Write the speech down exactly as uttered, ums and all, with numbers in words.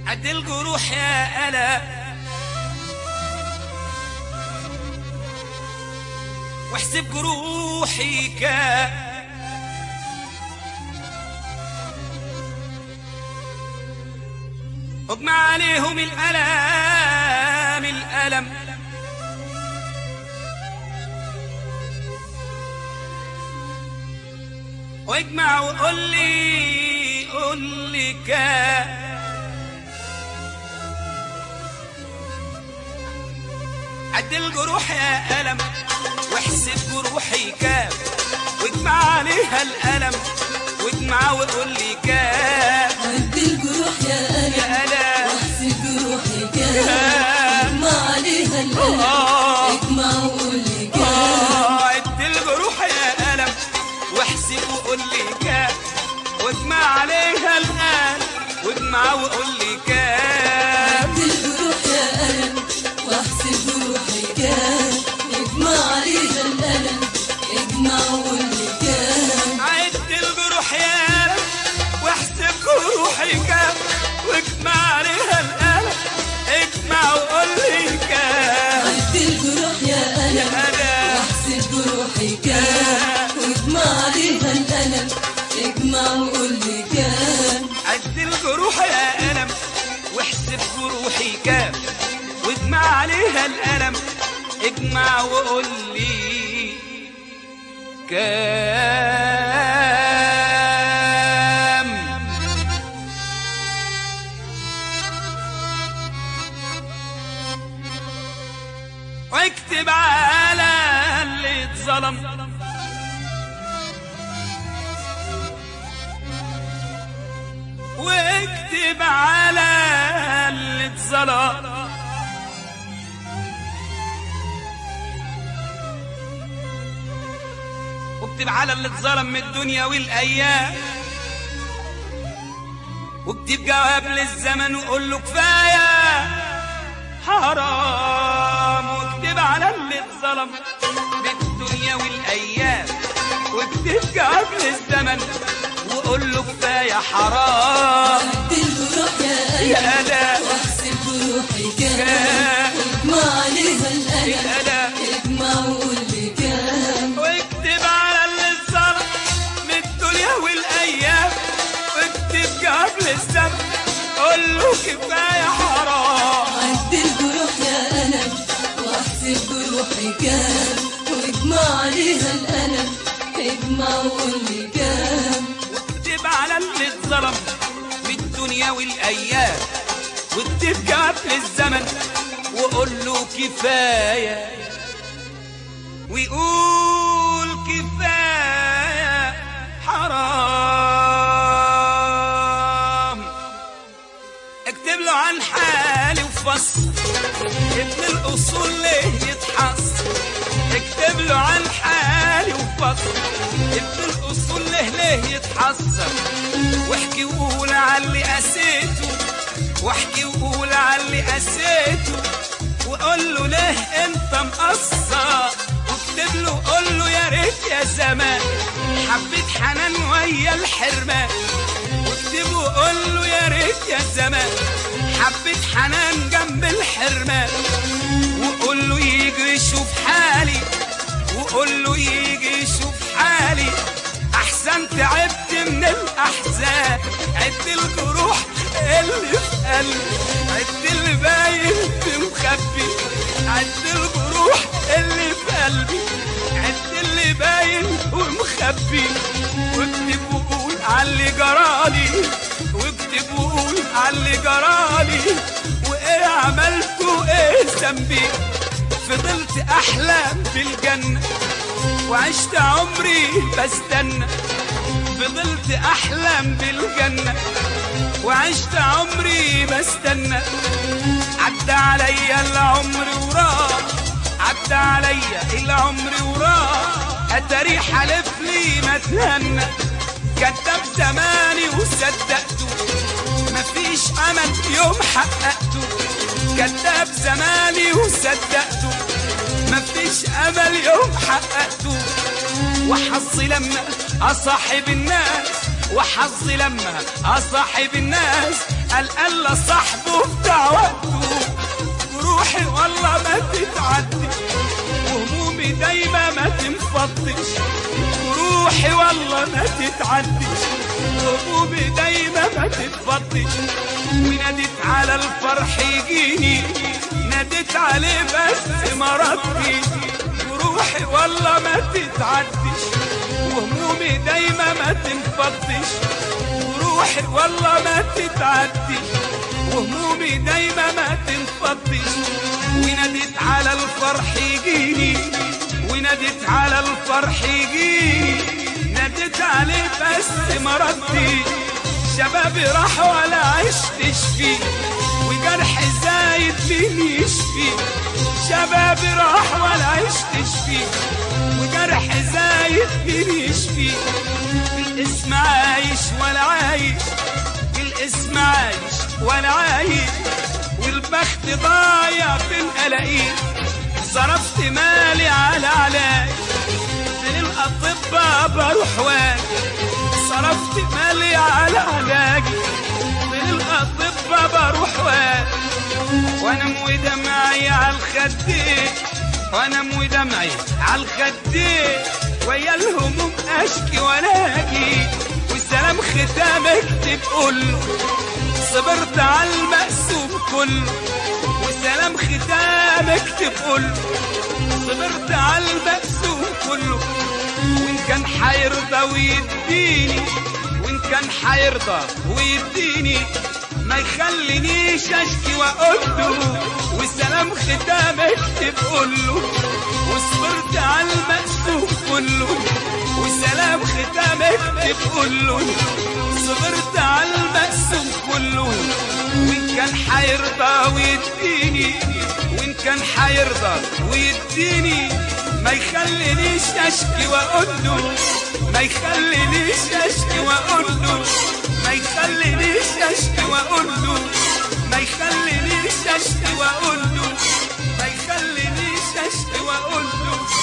عد الجروح يا ألا واحسب جروحي كام، اجمع عليهم الألم الألم واجمع وقول لي قول لي كام، عد الجروح يا ألم واحسب جروحي كام، واجمع عليها الألم واجمع وقول لي كام، عد الجروح يا ألم يا ألم واحسب جروحي كام، واجمع عليها الألم اجمع وقول لي كام، عد الجروح يا ألم واحسب وقول لي كام، واجمع عليها الألم واجمع وقول لي كام، عد الجروح يا ألم واحسب جروحي كام، واجمع عليها الألم اجمع وقول لي كام، عد الجروح يا ألم واحسب جروحي كام، واجمع عليها الألم اجمع وقول لي كام، عد الجروح يا ألم واحسب جروحي كام، واجمع عليها الألم اجمع وقول لي كام، عد الجروح يا ألم واحسب جروحي كام، واجمع عليها الألم اجمع وقول لي كام، واكتب على اللي اتظلم واكتب على اللي اتظلم، واكتب على اللي اتظلم من الدنيا والايام، واكتب جواب للزمن وقول له كفايه حرام، واكتب على اللي اتظلم بالدنيا والايام، واكتب جواب للزمن وقول له كفايه حرام، عد الجروح يا يا ألم ألا واحسب جروحي كام، واجمع عليها الألم الألم اجمع وقول لي كام، واكتب على اللي اتظلم من الدنيا والايام، واكتب جواب للزمن قول له كفايه حرام، عد الجروح يا ألم واحسب جروحي كام، واجمع عليها الألم اجمع وقول لي كام، واكتب على اللي اتظلم من الدنيا والايام، واكتب جواب للزمن وقول له كفايه، ويقول كفايه حرام، اكتب له عن حالي وفصل ابن الاصول ليه يتحصل، اكتب له عن حالي وفصل ابن الاصول ليه ليه يتحصل، واحكي وقول على اللي قسيته، واحكي وقول على اللي قسيته، وقول له ليه انت مقصر، واكتب له قول له يا ريت يا زمان حبيت حنان ويا الحرمان، واكتب وقول له يا ريت يا زمان حبيت حنان جنب الحرمان، وقول له يجي يشوف حالي، وقول له يجي يشوف حالي احسن تعبت من الاحزان، عد الجروح اللي في قلبي، عد اللي باين في مخبي، عد الجروح اللي في قلبي، عد اللي باين ومخبي، واكتب وقول على اللي جرالي، واكتب وقول على اللي جرالي، وايه عملت وايه ذنبي، فضلت احلم بالجنه وعشت عمري بستنى، فضلت احلم بالجنه وعشت عمري بستنى، عدى عليا العمر وراح، عدى عليا العمر وراح، اتاري حلف لي ما اتهنى، كذب زماني وصدقته مفيش امل يوم حققته، كذاب زماني وصدقته مفيش امل يوم حققته، وحظي لما اصاحب الناس، وحظي لما اصاحب الناس قال قال صاحبه بتاع وقته جروحي والله ما تتعدي وهمومي دايما ما تنفضش جروحي والله ما تتعدش وهمومي دايما ما تتفضش وناديت على الفرح يجيني ناديت عليه بس ما ردش جروحي والله ما تتعدش وهمومي دايما ما تنفضش جروحي والله ما تتعدش وهمومي دايما ما تنفضش وناديت على الفرح يجيني وناديت على الفرح يجيني ناديت عليه بس ما ردش شبابي راح ولا عشتش فيه وجرح زايد مين يشفي شبابي راح ولا عشتش فيه وجرح زايد مين يشفي الاسم عايش ولا عايش الاسم عايش ولا عايش والبخت ضايع بين قلاقيل صرفت مالي على علاج من الأطباء بروح واجي صرفت مالي على علاجي من الأطباء بروح واجي وانام ودمعي على الخدين وانام ودمعي على الخدين ويا الهموم اشكي واناجي والسلام ختام اكتب قوله صبرت على المقسوم كله والسلام ختام اكتب قوله صبرت على المقسوم كله وان كان حيرضى ويديني وان كان حيرضى ويديني ما يخلينيش اشكي واقوله والسلام ختام اكتب قوله وصبرت على المقسوم كله والسلام ختام اكتب قوله صبرت على المقسوم كله وان كان حيرضى ويديني وان كان حيرضى ويديني ما يخلينيش اشكي واقوله ما يخلينيش اشكي واقوله ما يخلينيش اشكي واقوله ما يخلينيش اشكي واقوله ما يخلينيش اشكي واقوله